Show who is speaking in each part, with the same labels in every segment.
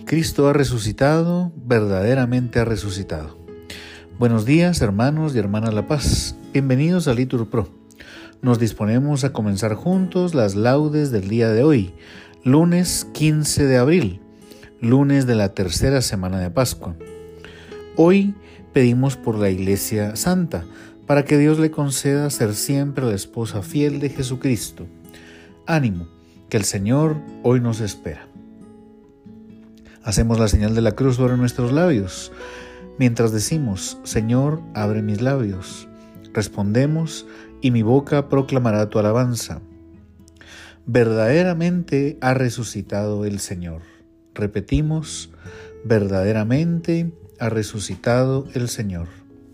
Speaker 1: Cristo ha resucitado, verdaderamente ha resucitado. Buenos días, hermanos y hermanas La Paz. Bienvenidos a Litur Pro. Nos disponemos a comenzar juntos las laudes del día de hoy, lunes 15 de abril, lunes de la tercera semana de Pascua. Hoy pedimos por la Iglesia Santa, para que Dios le conceda ser siempre la esposa fiel de Jesucristo. Ánimo, que el Señor hoy nos espera. Hacemos la señal de la cruz sobre nuestros labios, mientras decimos: Señor, abre mis labios. Respondemos: y mi boca proclamará tu alabanza. Verdaderamente ha resucitado el Señor. Repetimos: verdaderamente ha resucitado el Señor.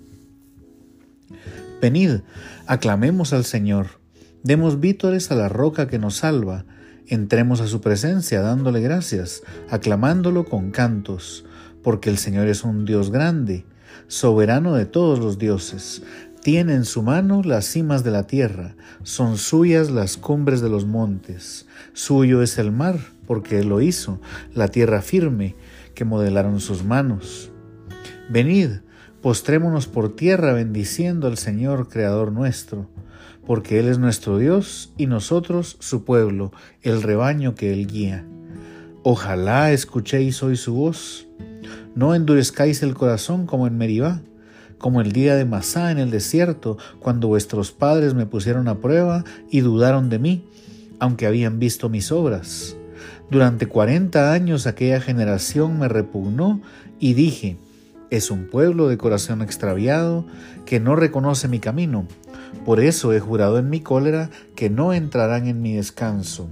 Speaker 1: Venid, aclamemos al Señor, demos vítores a la roca que nos salva. Entremos a su presencia dándole gracias, aclamándolo con cantos, porque el Señor es un Dios grande, soberano de todos los dioses. Tiene en su mano las cimas de la tierra, son suyas las cumbres de los montes. Suyo es el mar, porque Él lo hizo, la tierra firme, que modelaron sus manos. Venid, postrémonos por tierra bendiciendo al Señor, Creador nuestro, porque Él es nuestro Dios y nosotros su pueblo, el rebaño que Él guía. Ojalá escuchéis hoy su voz. No endurezcáis el corazón como en Meribá, como el día de Masá en el desierto, cuando vuestros padres me pusieron a prueba y dudaron de mí, aunque habían visto mis obras. Durante 40 años aquella generación me repugnó y dije: es un pueblo de corazón extraviado que no reconoce mi camino. Por eso he jurado en mi cólera que no entrarán en mi descanso.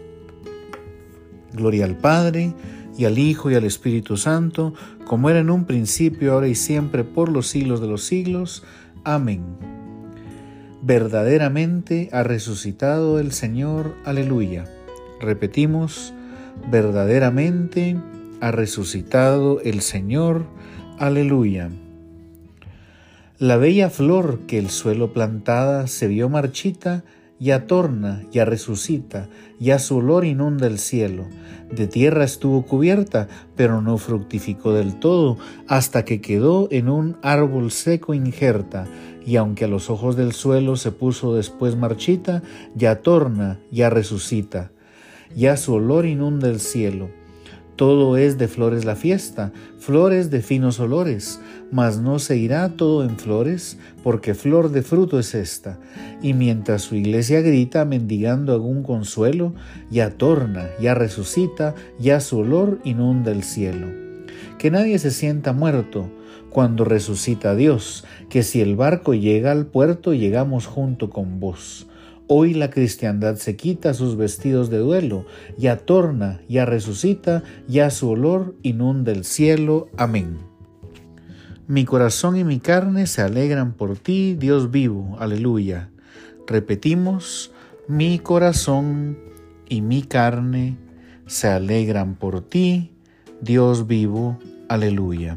Speaker 1: Gloria al Padre, y al Hijo, y al Espíritu Santo, como era en un principio, ahora y siempre, por los siglos de los siglos. Amén. Verdaderamente ha resucitado el Señor. Aleluya. Repetimos: verdaderamente ha resucitado el Señor. Aleluya. La bella flor que el suelo plantada se vio marchita, ya torna, ya resucita, ya su olor inunda el cielo. De tierra estuvo cubierta, pero no fructificó del todo, hasta que quedó en un árbol seco injerta, y aunque a los ojos del suelo se puso después marchita, ya torna, ya resucita, ya su olor inunda el cielo. Todo es de flores la fiesta, flores de finos olores, mas no se irá todo en flores, porque flor de fruto es esta. Y mientras su iglesia grita, mendigando algún consuelo, ya torna, ya resucita, ya su olor inunda el cielo. Que nadie se sienta muerto cuando resucita Dios, que si el barco llega al puerto, llegamos junto con vos. Hoy la cristiandad se quita sus vestidos de duelo, ya torna, ya resucita, ya su olor inunda el cielo. Amén. Mi corazón y mi carne se alegran por ti, Dios vivo. Aleluya. Repetimos: mi corazón y mi carne se alegran por ti, Dios vivo. Aleluya.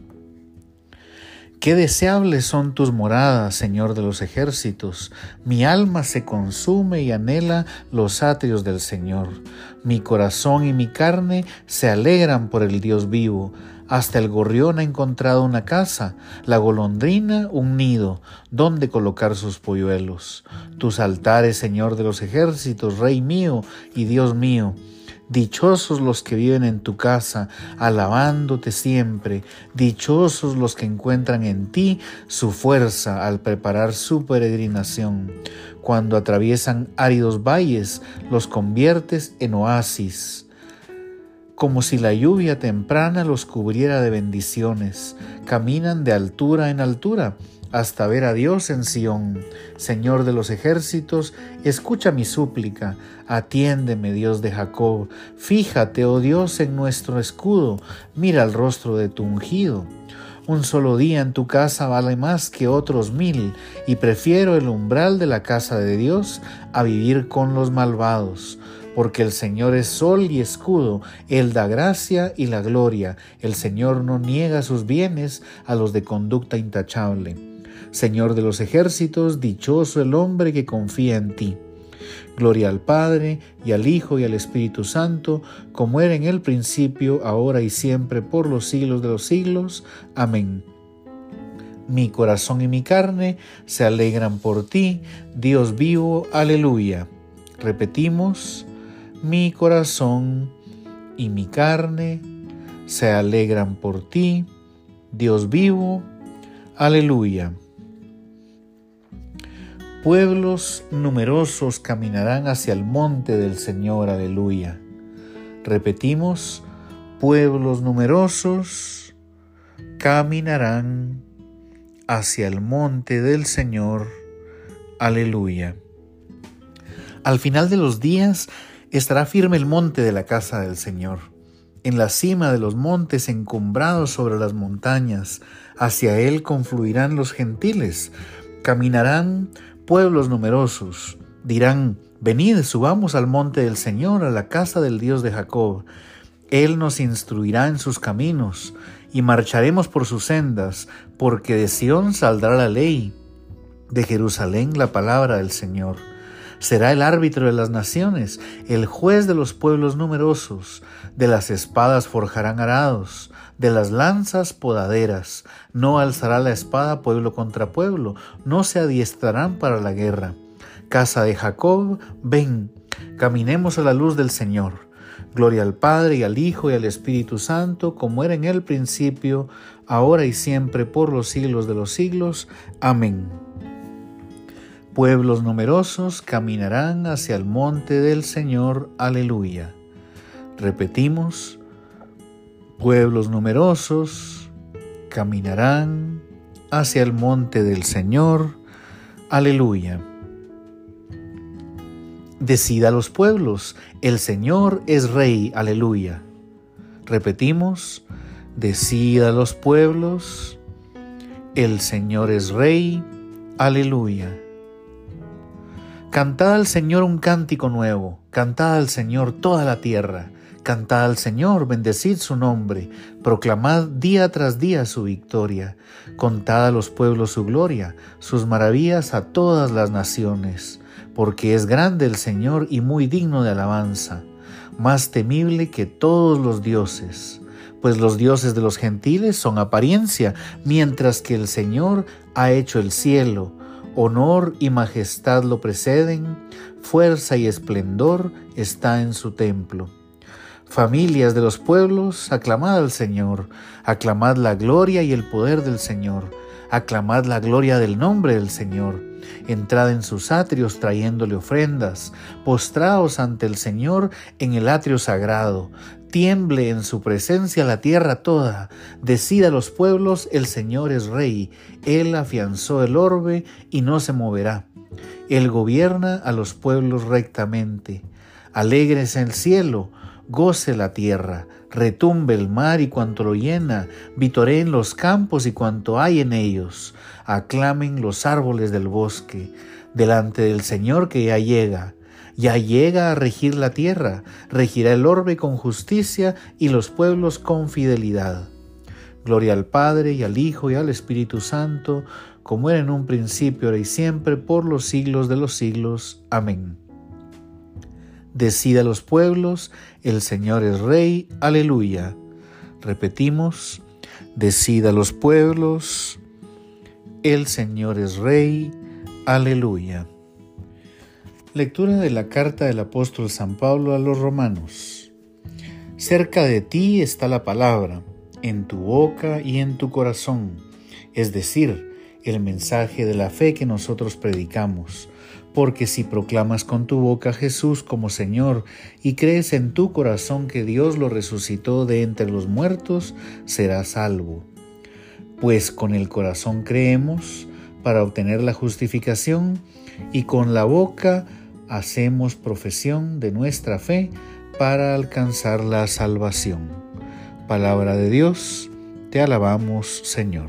Speaker 1: Qué deseables son tus moradas, Señor de los ejércitos. Mi alma se consume y anhela los atrios del Señor. Mi corazón y mi carne se alegran por el Dios vivo. Hasta el gorrión ha encontrado una casa, la golondrina un nido, donde colocar sus polluelos. Tus altares, Señor de los ejércitos, Rey mío y Dios mío. Dichosos los que viven en tu casa, alabándote siempre. Dichosos los que encuentran en ti su fuerza al preparar su peregrinación. Cuando atraviesan áridos valles, los conviertes en oasis. Como si la lluvia temprana los cubriera de bendiciones. Caminan de altura en altura, hasta ver a Dios en Sión. Señor de los ejércitos, escucha mi súplica, atiéndeme, Dios de Jacob. Fíjate, oh Dios, en nuestro escudo, mira el rostro de tu ungido. Un solo día en tu casa vale más que otros 1000, y prefiero el umbral de la casa de Dios a vivir con los malvados. Porque el Señor es sol y escudo, Él da gracia y la gloria. El Señor no niega sus bienes a los de conducta intachable. Señor de los ejércitos, dichoso el hombre que confía en ti. Gloria al Padre, y al Hijo, y al Espíritu Santo, como era en el principio, ahora y siempre, por los siglos de los siglos. Amén. Mi corazón y mi carne se alegran por ti, Dios vivo. Aleluya. Repetimos: mi corazón y mi carne se alegran por ti, Dios vivo. Aleluya. Pueblos numerosos caminarán hacia el monte del Señor. Aleluya. Repetimos: pueblos numerosos caminarán hacia el monte del Señor. Aleluya. Al final de los días estará firme el monte de la casa del Señor, en la cima de los montes encumbrados sobre las montañas. Hacia él confluirán los gentiles, caminarán pueblos numerosos. Dirán: venid, subamos al monte del Señor, a la casa del Dios de Jacob. Él nos instruirá en sus caminos, y marcharemos por sus sendas, porque de Sión saldrá la ley, de Jerusalén la palabra del Señor. Será el árbitro de las naciones, el juez de los pueblos numerosos. De las espadas forjarán arados, de las lanzas podaderas. No alzará la espada pueblo contra pueblo, no se adiestrarán para la guerra. Casa de Jacob, ven, caminemos a la luz del Señor. Gloria al Padre, y al Hijo, y al Espíritu Santo, como era en el principio, ahora y siempre, por los siglos de los siglos. Amén. Pueblos numerosos caminarán hacia el monte del Señor. Aleluya. Repetimos: pueblos numerosos caminarán hacia el monte del Señor. Aleluya. Decid a los pueblos: el Señor es Rey. Aleluya. Repetimos: decid a los pueblos: el Señor es Rey. Aleluya. Cantad al Señor un cántico nuevo, cantad al Señor toda la tierra, cantad al Señor, bendecid su nombre, proclamad día tras día su victoria, contad a los pueblos su gloria, sus maravillas a todas las naciones, porque es grande el Señor y muy digno de alabanza, más temible que todos los dioses, pues los dioses de los gentiles son apariencia, mientras que el Señor ha hecho el cielo. Honor y majestad lo preceden, fuerza y esplendor está en su templo. Familias de los pueblos, aclamad al Señor, aclamad la gloria y el poder del Señor, aclamad la gloria del nombre del Señor. Entrad en sus atrios trayéndole ofrendas, postraos ante el Señor en el atrio sagrado. Tiemble en su presencia la tierra toda. Decid a los pueblos: el Señor es Rey. Él afianzó el orbe y no se moverá. Él gobierna a los pueblos rectamente. Alégrese el cielo, goce la tierra, retumbe el mar y cuanto lo llena, vitoreen los campos y cuanto hay en ellos. Aclamen los árboles del bosque, delante del Señor que ya llega a regir la tierra, regirá el orbe con justicia y los pueblos con fidelidad. Gloria al Padre, y al Hijo, y al Espíritu Santo, como era en un principio, ahora y siempre, por los siglos de los siglos. Amén. Decid a los pueblos: el Señor es Rey. Aleluya. Repetimos: decid a los pueblos: el Señor es Rey. Aleluya. Lectura de la carta del apóstol San Pablo a los Romanos. Cerca de ti está la palabra, en tu boca y en tu corazón, es decir, el mensaje de la fe que nosotros predicamos. Porque si proclamas con tu boca a Jesús como Señor y crees en tu corazón que Dios lo resucitó de entre los muertos, serás salvo. Pues con el corazón creemos para obtener la justificación y con la boca hacemos profesión de nuestra fe para alcanzar la salvación. Palabra de Dios, te alabamos, Señor.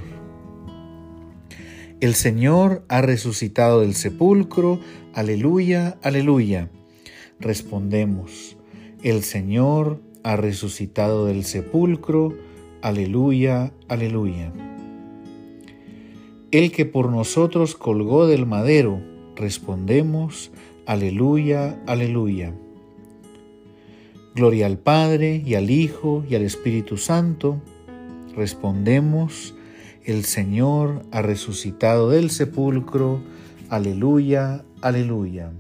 Speaker 1: El Señor ha resucitado del sepulcro. Aleluya, aleluya. Respondemos: el Señor ha resucitado del sepulcro. Aleluya, aleluya. El que por nosotros colgó del madero. Respondemos: Aleluya, aleluya. Gloria al Padre, y al Hijo, y al Espíritu Santo. Respondemos, el Señor ha resucitado del sepulcro. Aleluya, aleluya.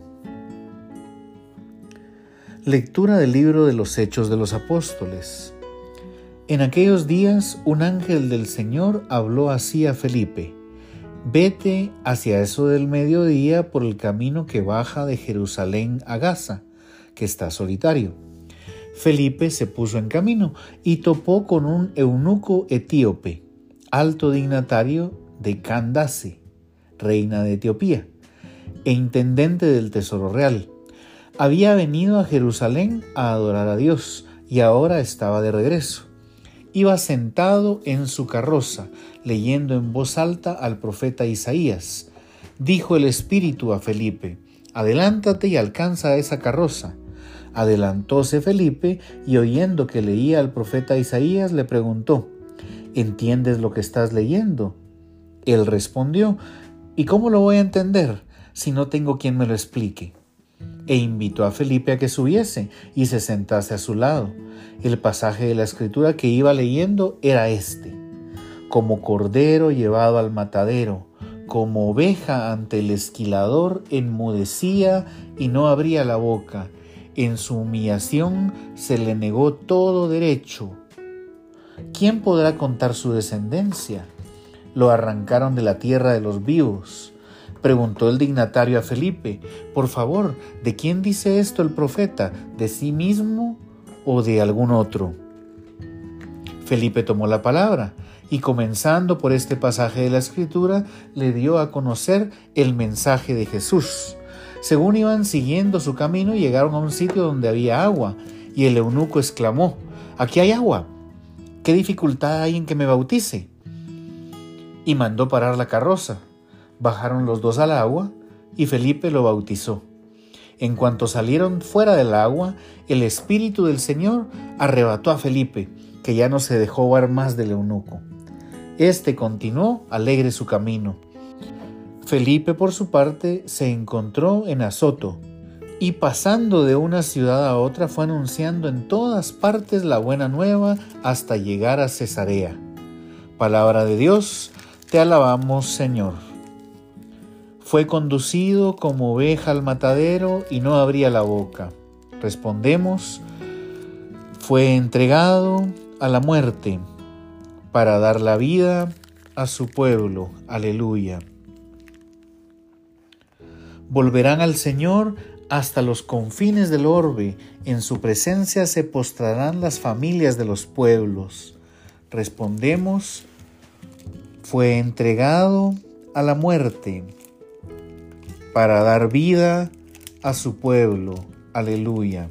Speaker 1: Lectura del libro de los Hechos de los Apóstoles. En aquellos días un ángel del Señor habló así a Felipe: vete hacia eso del mediodía por el camino que baja de Jerusalén a Gaza, que está solitario. Felipe se puso en camino y topó con un eunuco etíope, alto dignatario de Candace, reina de Etiopía, e intendente del tesoro real. Había venido a Jerusalén a adorar a Dios y ahora estaba de regreso. Iba sentado en su carroza, leyendo en voz alta al profeta Isaías. Dijo el Espíritu a Felipe: adelántate y alcanza esa carroza. Adelantóse Felipe y, oyendo que leía al profeta Isaías, le preguntó: ¿entiendes lo que estás leyendo? Él respondió: ¿y cómo lo voy a entender si no tengo quien me lo explique? E invitó a Felipe a que subiese y se sentase a su lado. El pasaje de la Escritura que iba leyendo era este: como cordero llevado al matadero, como oveja ante el esquilador, enmudecía y no abría la boca. En su humillación se le negó todo derecho. ¿Quién podrá contar su descendencia? Lo arrancaron de la tierra de los vivos. Preguntó el dignatario a Felipe: por favor, ¿de quién dice esto el profeta? ¿De sí mismo o de algún otro? Felipe tomó la palabra y, comenzando por este pasaje de la Escritura, le dio a conocer el mensaje de Jesús. Según iban siguiendo su camino, llegaron a un sitio donde había agua, y el eunuco exclamó: aquí hay agua, ¿qué dificultad hay en que me bautice? Y mandó parar la carroza. Bajaron los dos al agua, y Felipe lo bautizó. En cuanto salieron fuera del agua, el Espíritu del Señor arrebató a Felipe, que ya no se dejó ver más del eunuco. Este continuó alegre su camino. Felipe, por su parte, se encontró en Azoto, y pasando de una ciudad a otra fue anunciando en todas partes la buena nueva hasta llegar a Cesarea. Palabra de Dios, te alabamos, Señor. Fue conducido como oveja al matadero y no abría la boca. Respondemos, fue entregado a la muerte para dar la vida a su pueblo. Aleluya. Volverán al Señor hasta los confines del orbe. En su presencia se postrarán las familias de los pueblos. Respondemos, fue entregado a la muerte para dar vida a su pueblo. Aleluya.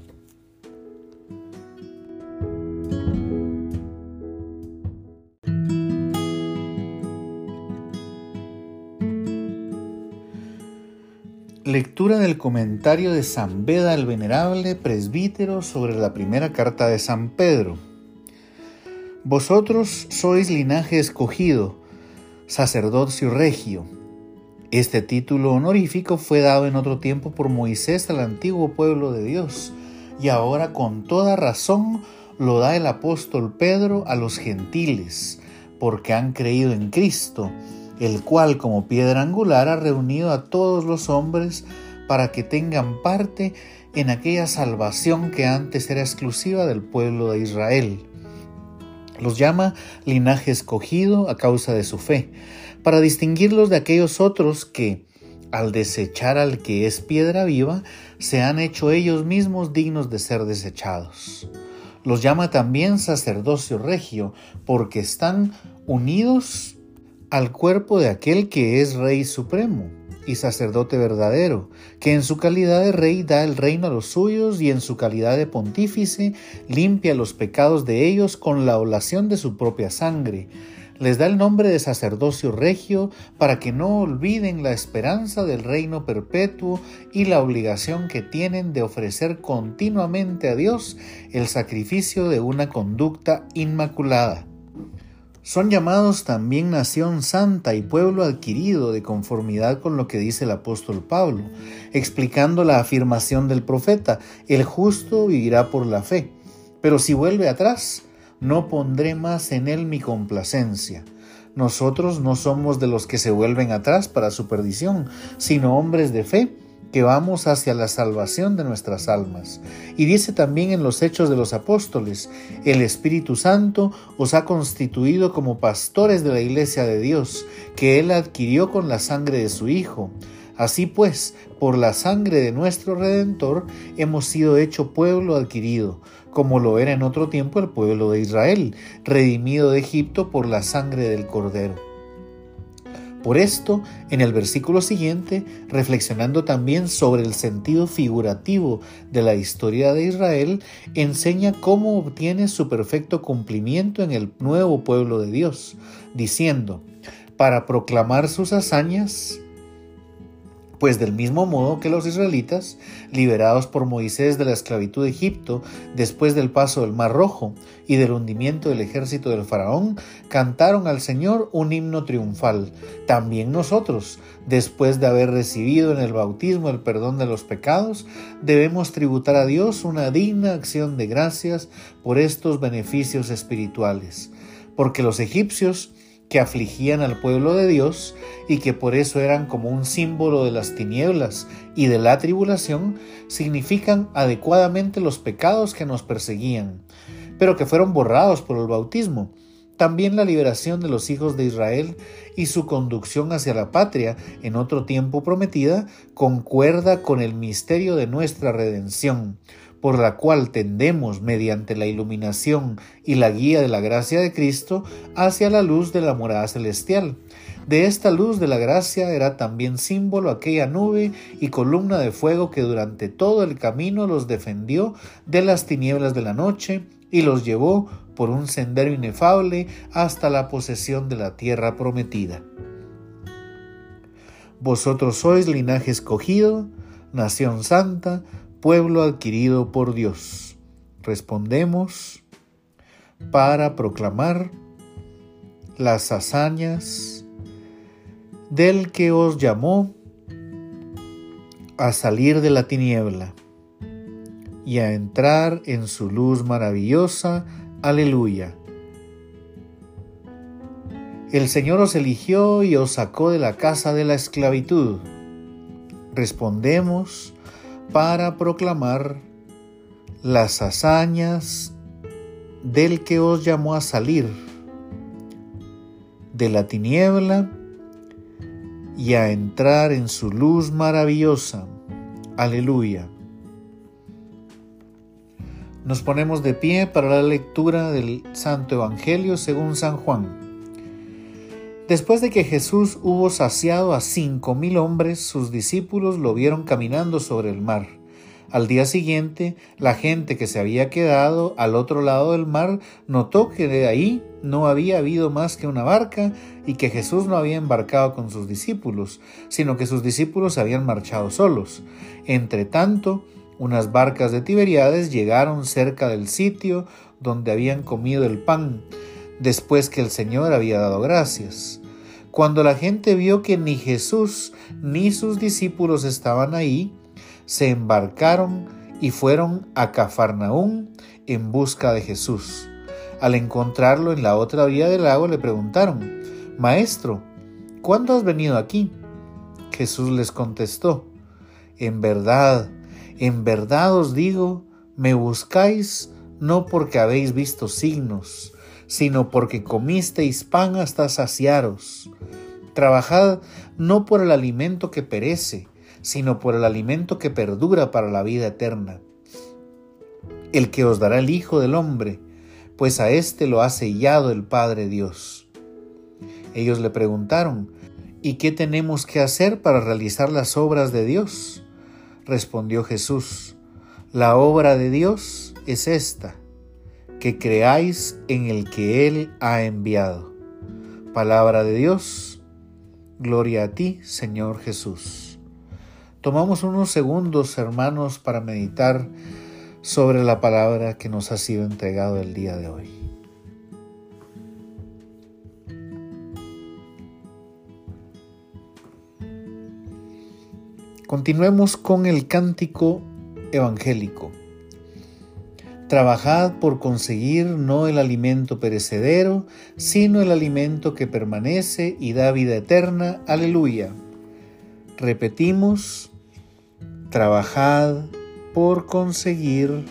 Speaker 1: Lectura del comentario de San Beda el Venerable, presbítero, sobre la primera carta de San Pedro. Vosotros sois linaje escogido, sacerdocio regio. Este título honorífico fue dado en otro tiempo por Moisés al antiguo pueblo de Dios, y ahora con toda razón lo da el apóstol Pedro a los gentiles, porque han creído en Cristo, el cual como piedra angular ha reunido a todos los hombres para que tengan parte en aquella salvación que antes era exclusiva del pueblo de Israel. Los llama linaje escogido a causa de su fe, para distinguirlos de aquellos otros que, al desechar al que es piedra viva, se han hecho ellos mismos dignos de ser desechados. Los llama también sacerdocio regio, porque están unidos al cuerpo de aquel que es Rey Supremo y sacerdote verdadero, que en su calidad de Rey da el reino a los suyos y en su calidad de Pontífice limpia los pecados de ellos con la oblación de su propia sangre. Les da el nombre de sacerdocio regio para que no olviden la esperanza del reino perpetuo y la obligación que tienen de ofrecer continuamente a Dios el sacrificio de una conducta inmaculada. Son llamados también nación santa y pueblo adquirido de conformidad con lo que dice el apóstol Pablo, explicando la afirmación del profeta: el justo vivirá por la fe, pero si vuelve atrás, no pondré más en él mi complacencia. Nosotros no somos de los que se vuelven atrás para su perdición, sino hombres de fe que vamos hacia la salvación de nuestras almas. Y dice también en los Hechos de los Apóstoles: el Espíritu Santo os ha constituido como pastores de la iglesia de Dios, que Él adquirió con la sangre de su Hijo. Así pues, por la sangre de nuestro Redentor hemos sido hecho pueblo adquirido, como lo era en otro tiempo el pueblo de Israel, redimido de Egipto por la sangre del Cordero. Por esto, en el versículo siguiente, reflexionando también sobre el sentido figurativo de la historia de Israel, enseña cómo obtiene su perfecto cumplimiento en el nuevo pueblo de Dios, diciendo: para proclamar sus hazañas, pues del mismo modo que los israelitas, liberados por Moisés de la esclavitud de Egipto, después del paso del Mar Rojo y del hundimiento del ejército del faraón, cantaron al Señor un himno triunfal. También nosotros, después de haber recibido en el bautismo el perdón de los pecados, debemos tributar a Dios una digna acción de gracias por estos beneficios espirituales. Porque los egipcios, que afligían al pueblo de Dios y que por eso eran como un símbolo de las tinieblas y de la tribulación, significan adecuadamente los pecados que nos perseguían, pero que fueron borrados por el bautismo. También la liberación de los hijos de Israel y su conducción hacia la patria en otro tiempo prometida concuerda con el misterio de nuestra redención, por la cual tendemos, mediante la iluminación y la guía de la gracia de Cristo, hacia la luz de la morada celestial. De esta luz de la gracia era también símbolo aquella nube y columna de fuego que durante todo el camino los defendió de las tinieblas de la noche y los llevó por un sendero inefable hasta la posesión de la tierra prometida. Vosotros sois linaje escogido, nación santa, pueblo adquirido por Dios. Respondemos: para proclamar las hazañas del que os llamó a salir de la tiniebla y a entrar en su luz maravillosa. Aleluya. El Señor os eligió y os sacó de la casa de la esclavitud. Respondemos: para proclamar las hazañas del que os llamó a salir de la tiniebla y a entrar en su luz maravillosa. Aleluya. Nos ponemos de pie para la lectura del Santo Evangelio según San Juan. Después de que Jesús hubo saciado a 5,000 hombres, sus discípulos lo vieron caminando sobre el mar. Al día siguiente, la gente que se había quedado al otro lado del mar notó que de ahí no había habido más que una barca y que Jesús no había embarcado con sus discípulos, sino que sus discípulos habían marchado solos. Entretanto, unas barcas de Tiberíades llegaron cerca del sitio donde habían comido el pan, después que el Señor había dado gracias. Cuando la gente vio que ni Jesús ni sus discípulos estaban ahí, se embarcaron y fueron a Cafarnaúm en busca de Jesús. Al encontrarlo en la otra orilla del lago, le preguntaron: Maestro, ¿cuándo has venido aquí? Jesús les contestó: en verdad os digo, me buscáis no porque habéis visto signos, sino porque comisteis pan hasta saciaros. Trabajad no por el alimento que perece, sino por el alimento que perdura para la vida eterna, el que os dará el Hijo del Hombre, pues a éste lo ha sellado el Padre Dios. Ellos le preguntaron: ¿y qué tenemos que hacer para realizar las obras de Dios? Respondió Jesús: la obra de Dios es esta, que creáis en el que Él ha enviado. Palabra de Dios, gloria a ti, Señor Jesús. Tomamos unos segundos, hermanos, para meditar sobre la palabra que nos ha sido entregada el día de hoy. Continuemos con el cántico evangélico. Trabajad por conseguir no el alimento perecedero, sino el alimento que permanece y da vida eterna. Aleluya. Repetimos, trabajad por conseguir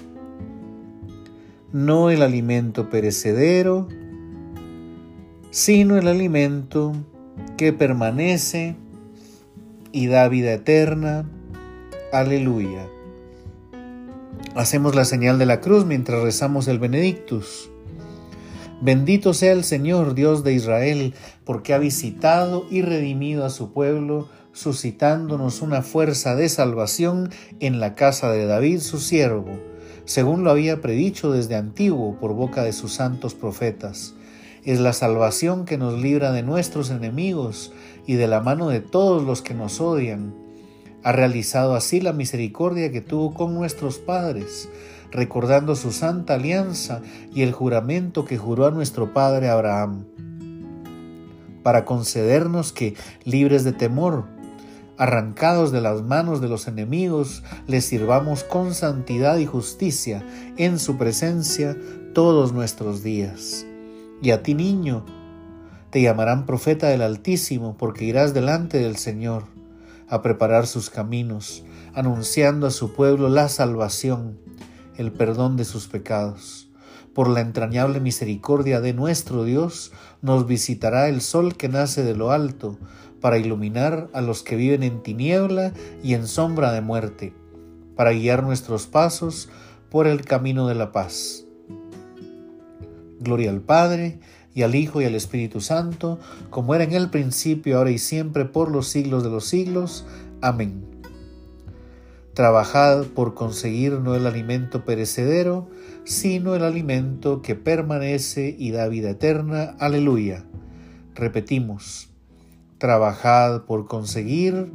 Speaker 1: no el alimento perecedero, sino el alimento que permanece y da vida eterna. Aleluya. Hacemos la señal de la cruz mientras rezamos el Benedictus. Bendito sea el Señor, Dios de Israel, porque ha visitado y redimido a su pueblo, suscitándonos una fuerza de salvación en la casa de David, su siervo, según lo había predicho desde antiguo por boca de sus santos profetas. Es la salvación que nos libra de nuestros enemigos y de la mano de todos los que nos odian. Ha realizado así la misericordia que tuvo con nuestros padres, recordando su santa alianza y el juramento que juró a nuestro padre Abraham, para concedernos que, libres de temor, arrancados de las manos de los enemigos, les sirvamos con santidad y justicia en su presencia todos nuestros días. Y a ti, niño, te llamarán profeta del Altísimo, porque irás delante del Señor a preparar sus caminos, anunciando a su pueblo la salvación, el perdón de sus pecados. Por la entrañable misericordia de nuestro Dios, nos visitará el sol que nace de lo alto, para iluminar a los que viven en tiniebla y en sombra de muerte, para guiar nuestros pasos por el camino de la paz. Gloria al Padre, y al Hijo, y al Espíritu Santo, como era en el principio, ahora y siempre, por los siglos de los siglos. Amén. Trabajad por conseguir no el alimento perecedero, sino el alimento que permanece y da vida eterna. Aleluya. Repetimos, trabajad por conseguir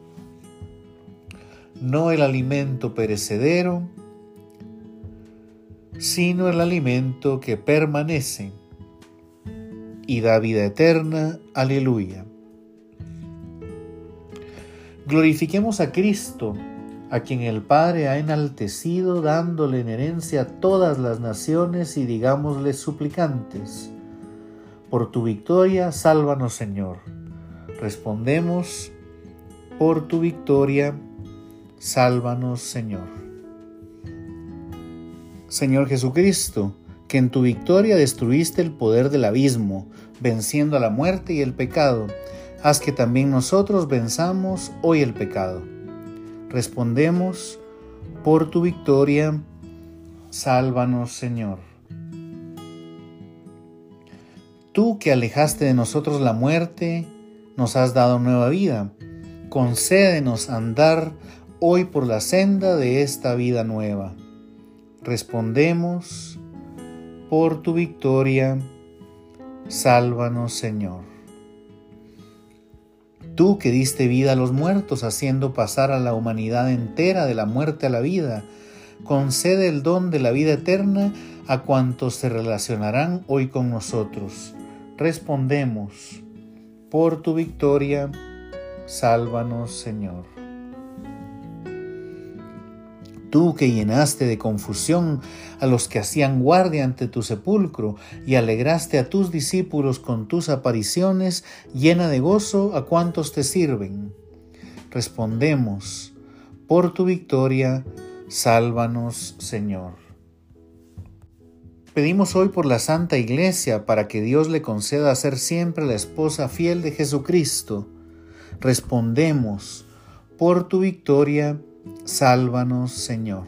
Speaker 1: no el alimento perecedero, sino el alimento que permanece y da vida eterna. Aleluya. Glorifiquemos a Cristo, a quien el Padre ha enaltecido, dándole en herencia a todas las naciones, y digámosle suplicantes: por tu victoria, sálvanos, Señor. Respondemos: por tu victoria, sálvanos, Señor. Señor Jesucristo, que en tu victoria destruiste el poder del abismo, venciendo a la muerte y el pecado, haz que también nosotros venzamos hoy el pecado. Respondemos: por tu victoria, sálvanos, Señor. Tú que alejaste de nosotros la muerte, nos has dado nueva vida. Concédenos andar hoy por la senda de esta vida nueva. Respondemos: por tu victoria, sálvanos, Señor. Tú que diste vida a los muertos, haciendo pasar a la humanidad entera de la muerte a la vida, concede el don de la vida eterna a cuantos se relacionarán hoy con nosotros. Respondemos: por tu victoria, sálvanos, Señor. Tú que llenaste de confusión a los que hacían guardia ante tu sepulcro y alegraste a tus discípulos con tus apariciones, llena de gozo a cuantos te sirven. Respondemos: por tu victoria, sálvanos, Señor. Pedimos hoy por la Santa Iglesia, para que Dios le conceda ser siempre la esposa fiel de Jesucristo. Respondemos: por tu victoria, sálvanos, Señor.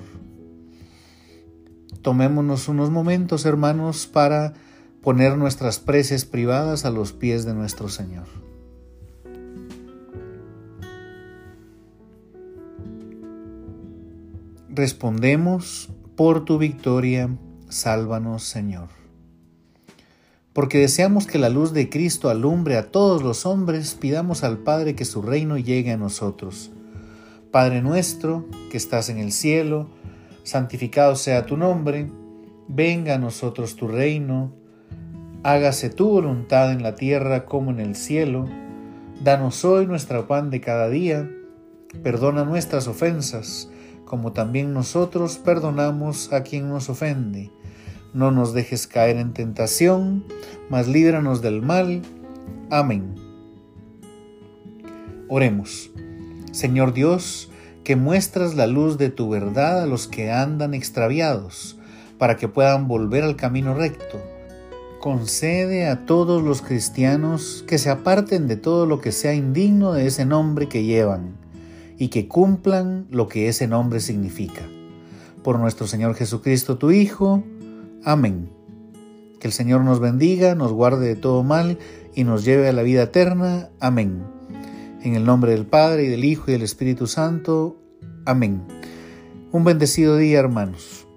Speaker 1: Tomémonos unos momentos, hermanos, para poner nuestras preces privadas a los pies de nuestro Señor. Respondemos: por tu victoria, sálvanos, Señor. Porque deseamos que la luz de Cristo alumbre a todos los hombres, pidamos al Padre que su reino llegue a nosotros. Padre nuestro, que estás en el cielo, santificado sea tu nombre. Venga a nosotros tu reino. Hágase tu voluntad en la tierra como en el cielo. Danos hoy nuestro pan de cada día. Perdona nuestras ofensas, como también nosotros perdonamos a quien nos ofende. No nos dejes caer en tentación, mas líbranos del mal. Amén. Oremos. Señor Dios, que muestras la luz de tu verdad a los que andan extraviados, para que puedan volver al camino recto. Concede a todos los cristianos que se aparten de todo lo que sea indigno de ese nombre que llevan, y que cumplan lo que ese nombre significa. Por nuestro Señor Jesucristo, tu Hijo. Amén. Que el Señor nos bendiga, nos guarde de todo mal y nos lleve a la vida eterna. Amén. En el nombre del Padre, y del Hijo, y del Espíritu Santo. Amén. Un bendecido día, hermanos.